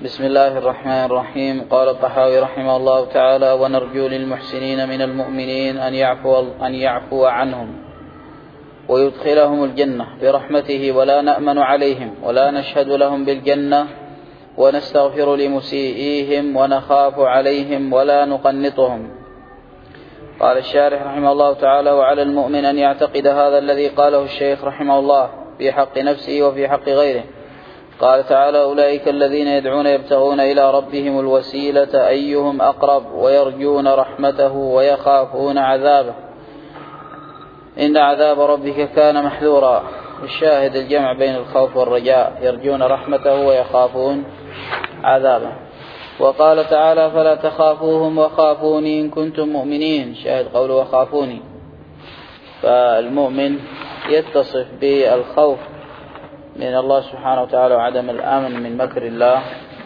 بسم الله الرحمن الرحيم. قال الطحاوي رحمه الله تعالى: ونرجو للمحسنين من المؤمنين أن يعفو عنهم ويدخلهم الجنة برحمته، ولا نأمن عليهم ولا نشهد لهم بالجنة، ونستغفر لمسيئيهم ونخاف عليهم ولا نقنطهم. قال الشارح رحمه الله تعالى: وعلى المؤمن أن يعتقد هذا الذي قاله الشيخ رحمه الله في حق نفسه وفي حق غيره. قال تعالى: أولئك الذين يدعون يبتغون إلى ربهم الوسيلة أيهم أقرب ويرجون رحمته ويخافون عذابه إن عذاب ربك كان محذورا. الشاهد الجمع بين الخوف والرجاء، يرجون رحمته ويخافون عذابه. وقال تعالى: فلا تخافوهم وخافوني إن كنتم مؤمنين. شاهد قوله وخافوني. فالمؤمن يتصف بالخوف من الله سبحانه وتعالى وعدم الأمن من مكر الله،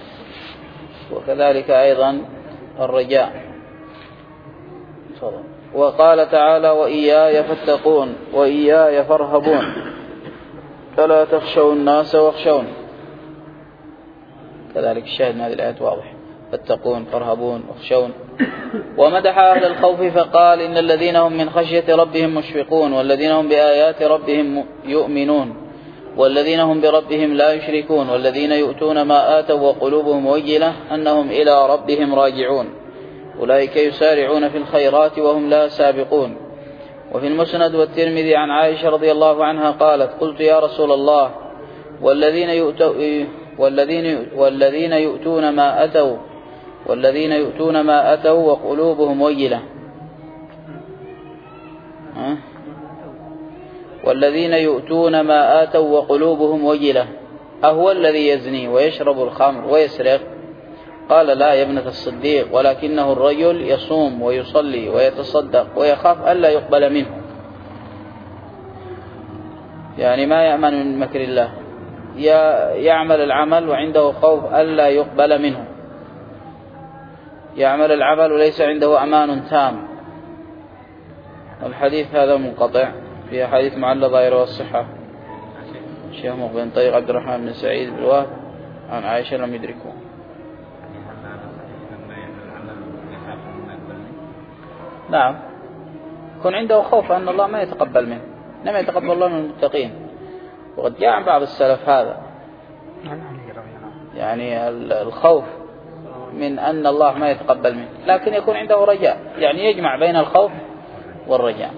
وكذلك أيضا الرجاء. وقال تعالى: وإياي فاتقون وإياي فارهبون فلا تخشوا الناس واخشون. كذلك الشاهد من هذه الآيات واضح: فاتقون فارهبون واخشون. ومدح أهل الخوف فقال: إن الذين هم من خشية ربهم مشفقون، والذين هم بآيات ربهم يؤمنون، والذين هم بربهم لا يشركون، والذين يؤتون ما آتوا وقلوبهم وجلة أنهم إلى ربهم راجعون، أولئك يسارعون في الخيرات وهم لا سابقون. وفي المسند والترمذي عن عائشة رضي الله عنها قالت: قلت يا رسول الله، والذين يؤتون ما أتوا وقلوبهم وجلة، والذين يؤتون ما آتوا وقلوبهم وجلة أهو الذي يزني ويشرب الخمر ويسرق؟ قال: لا يا ابنة الصديق، ولكنه الرجل يصوم ويصلي ويتصدق ويخاف ألا يقبل منه. يعني ما يأمن من مكر الله، يعمل العمل وعنده خوف ألا يقبل منه، يعمل العمل وليس عنده أمان تام. الحديث هذا منقطع، في حديث معل ظاهره والصحة. شيخ مقبل طريق عبد الرحمن بن سعيد بالوهب عن عائشة لم يدركه. نعم، يكون عنده خوف أن الله ما يتقبل منه، إنما يتقبل الله من المتقين. وقد جاء عن بعض السلف هذا، يعني الخوف من أن الله ما يتقبل منه، لكن يكون عنده رجاء، يعني يجمع بين الخوف والرجاء.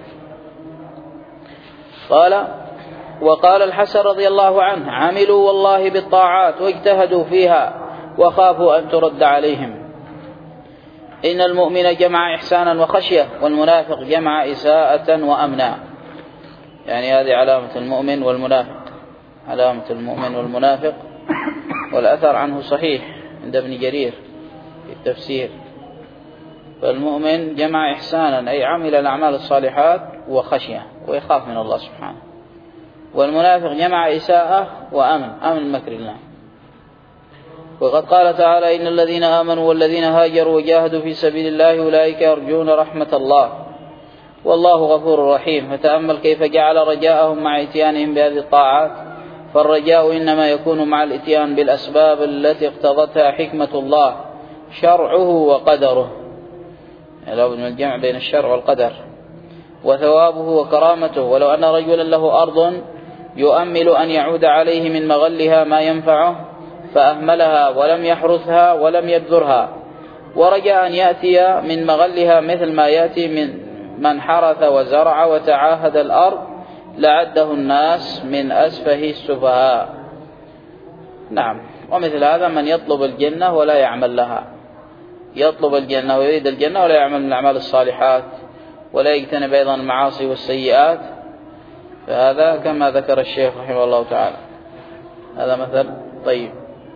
وقال الحسن رضي الله عنه: عملوا والله بالطاعات واجتهدوا فيها وخافوا أن ترد عليهم. إن المؤمن جمع إحسانا وخشية، والمنافق جمع إساءة وأمنا. يعني هذه علامة المؤمن والمنافق، علامة المؤمن والمنافق. والأثر عنه صحيح عند ابن جرير في التفسير. فالمؤمن جمع إحسانا أي عمل الأعمال الصالحات وخشية ويخاف من الله سبحانه، والمنافق جمع إساءة وأمن، أمن مكر الله. وقد قال تعالى: إن الذين آمنوا والذين هاجروا وجاهدوا في سبيل الله أولئك يرجون رحمة الله والله غفور رحيم. فتأمل كيف جعل رجاءهم مع إتيانهم بهذه الطاعات. فالرجاء إنما يكون مع الإتيان بالأسباب التي اقتضتها حكمة الله شرعه وقدره، لابد من الجمع بين الشرع والقدر، وثوابه وكرامته. ولو أن رجلا له أرض يؤمل أن يعود عليه من مغلها ما ينفعه فأهملها ولم يحرثها ولم يبذرها، ورجاء أن يأتي من مغلها مثل ما يأتي من حرث وزرع وتعاهد الأرض لعده الناس من أسفه السفهاء. نعم، ومثل هذا من يطلب الجنة ولا يعمل لها، يطلب الجنة ويريد الجنة ولا يعمل من الأعمال الصالحات ولا يجتنب أيضا المعاصي والسيئات، فهذا كما ذكر الشيخ رحمه الله تعالى، هذا مثل طيب.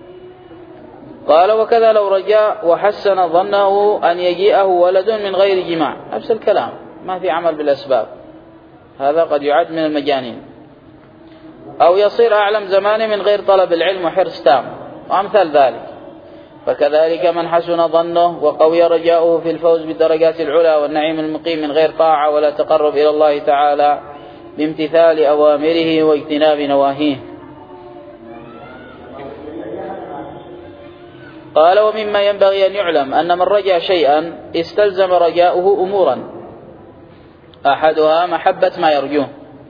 قال: وكذا لو رجاء وحسن ظنه أن يجيئه ولد من غير جماع، نفس الكلام، ما في عمل بالأسباب، هذا قد يعد من المجانين. أو يصير أعلم زمانه من غير طلب العلم وحرص تام، وأمثال ذلك. فكذلك من حسن ظنه وقوي رجاؤه في الفوز بالدرجات العلى والنعيم المقيم من غير طاعة ولا تقرب إلى الله تعالى بامتثال أوامره واجتناب نواهيه. قال ومما ينبغي أن يعلم أن من رجا شيئا استلزم رجاؤه أمورا، أحدها محبة ما يرجوه،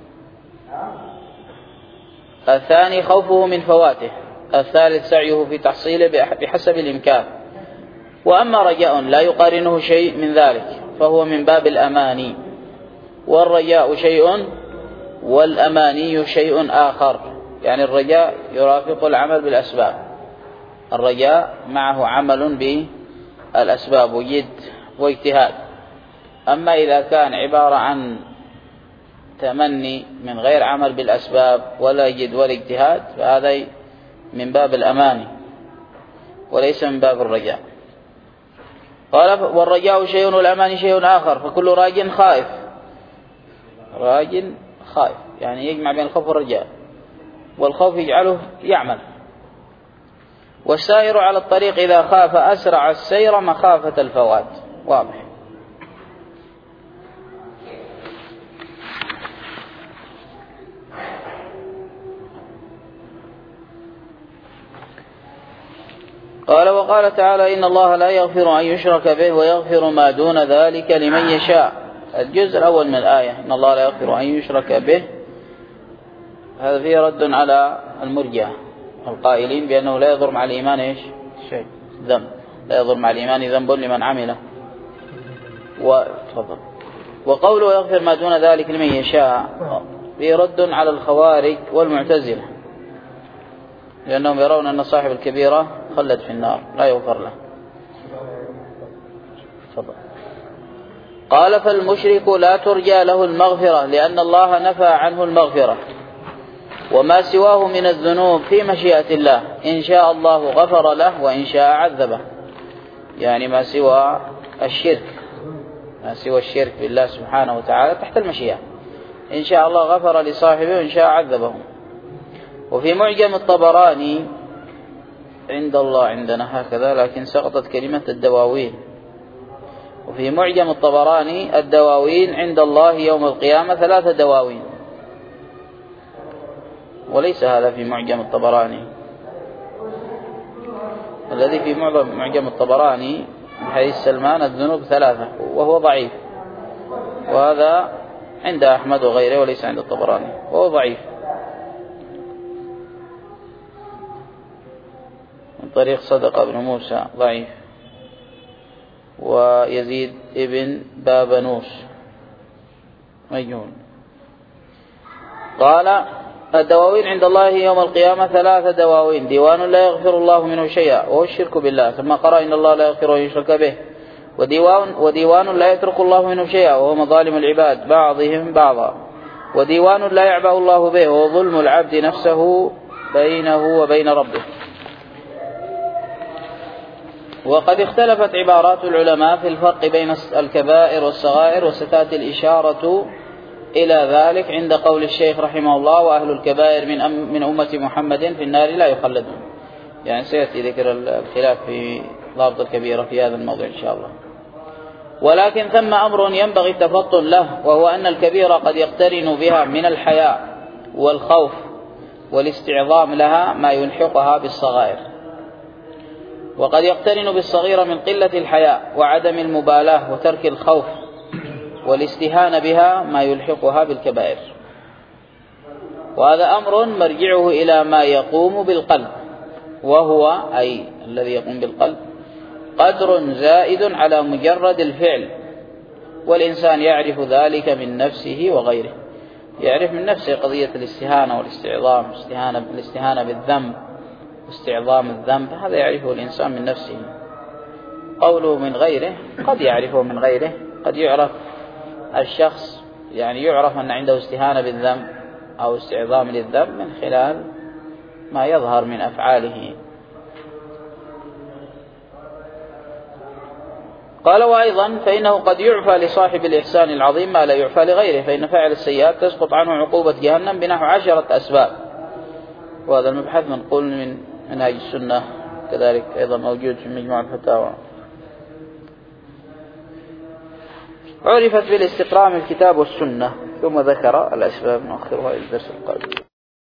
الثاني خوفه من فواته، الثالث سعيه في تحصيله بحسب الإمكان. وأما رجاء لا يقارنه شيء من ذلك فهو من باب الأماني، والرجاء شيء والأماني شيء آخر. يعني الرجاء يرافق العمل بالأسباب، الرجاء معه عمل بالأسباب وجد واجتهاد. أما إذا كان عبارة عن تمني من غير عمل بالأسباب ولا جد ولا اجتهاد فهذا من باب الأماني وليس من باب الرجاء. قال والرجاء شيء والأماني شيء آخر، فكل راج خائف، راج خائف يعني يجمع بين الخوف والرجاء، والخوف يجعله يعمل. والسائر على الطريق إذا خاف أسرع السير مخافة الفوات. واضح. قال وقال تعالى إن الله لا يغفر أن يشرك به ويغفر ما دون ذلك لمن يشاء. الجزء الأول من الآية إن الله لا يغفر أن يشرك به، هذا فيه رد على المرجئة القائلين بأنه لا يضر مع الإيمان إيش شيء، ذنب، لا يضر مع الإيمان ذنب لمن عمله. وقوله يغفر ما دون ذلك لمن يشاء فيه رد على الخوارج والمعتزلة، لأنهم يرون أن صاحب الكبيرة خلد في النار لا يغفر له. قال فالمشرك لا ترجى له المغفرة لأن الله نفى عنه المغفرة، وما سواه من الذنوب في مشيئة الله، إن شاء الله غفر له وإن شاء عذبه. يعني ما سوى الشرك، ما سوى الشرك بالله سبحانه وتعالى تحت المشيئة، إن شاء الله غفر لصاحبه وإن شاء عذبه. وفي معجم الطبراني عند الله عندنا هكذا لكن سقطت كلمة الدواوين، وفي معجم الطبراني الدواوين عند الله يوم القيامة 3 دواوين، وليس هذا في معجم الطبراني. الذي في معجم الطبراني من حديث سلمان الذنوب 3 وهو ضعيف، وهذا عند أحمد وغيره وليس عند الطبراني وهو ضعيف من طريق صدقة بن موسى ضعيف، ويزيد ابن بابنوس مجهول. قال الدواوين عند الله يوم القيامة 3 دواوين، ديوان لا يغفر الله منه شيئا وهو الشرك بالله، ثم قرأ إن الله لا يغفر أن يشرك به، وديوان لا يترك الله منه شيئا وهو مظالم العباد بعضهم بعضا، وديوان لا يعبأ الله به وهو ظلم العبد نفسه بينه وبين ربه. وقد اختلفت عبارات العلماء في الفرق بين الكبائر والصغائر، وستأتي الإشارة إلى ذلك عند قول الشيخ رحمه الله وأهل الكبائر من أمة محمد في النار لا يخلدون. يعني سيأتي ذكر الخلاف في ضابط الكبيرة في هذا الموضوع إن شاء الله. ولكن ثم أمر ينبغي التفطن له، وهو أن الكبيرة قد يقترن بها من الحياء والخوف والاستعظام لها ما يلحقها بالصغائر، وقد يقترن بالصغيرة من قلة الحياء وعدم المبالاة وترك الخوف والاستهانة بها ما يلحقها بالكبائر. وهذا أمر مرجعه إلى ما يقوم بالقلب، وهو أي الذي يقوم بالقلب قدر زائد على مجرد الفعل، والإنسان يعرف ذلك من نفسه وغيره، يعرف من نفسه قضية الاستهانة والاستعظام، الاستهانة بالذنب واستعظام الذنب، هذا يعرفه الإنسان من نفسه. قوله من غيره قد يعرفه من غيره، قد يعرف الشخص يعني يعرف أن عنده استهانة بالذنب أو استعظام للذنب من خلال ما يظهر من أفعاله. قال وأيضا فإنه قد يعفى لصاحب الإحسان العظيم ما لا يعفى لغيره، فإن فاعل السيئات تسقط عنه عقوبة جهنم بنحو 10 أسباب. وهذا المبحث منقول من منهاج السنة، كذلك أيضا موجود في مجموع الفتاوى. عرفت بالاستقراء من الكتاب والسنة، ثم ذكر الأسباب نؤخرها إلى الدرس القادم.